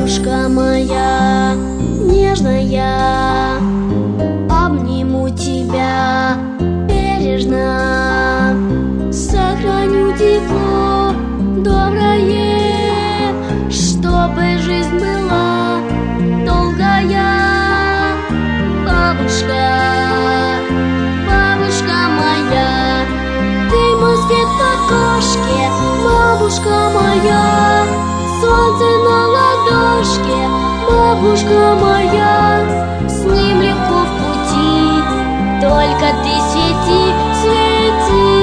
Бабушка моя нежная, обниму тебя бережно, сохраню тепло доброе, чтобы жизнь была долгая. Бабушка, бабушка моя, ты мой свет в окошке. Бабушка моя, солнце на ладошке. Бабушка моя, с ним легко в пути, только ты свети, свети.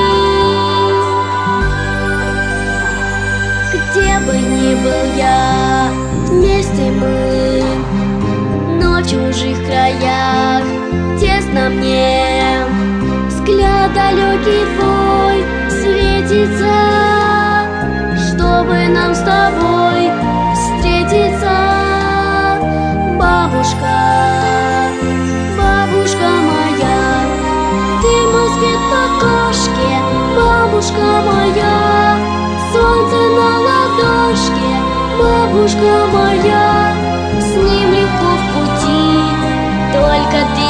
Где бы ни был я, вместе мы, но в чужих краях тесно мне. Взгляд далекий твой светится, чтобы нам с тобой встретиться. Бабушка, бабушка моя, ты мой свет в окошке. Бабушка моя, солнце на ладошке. Бабушка моя, с ним легко в пути, только ты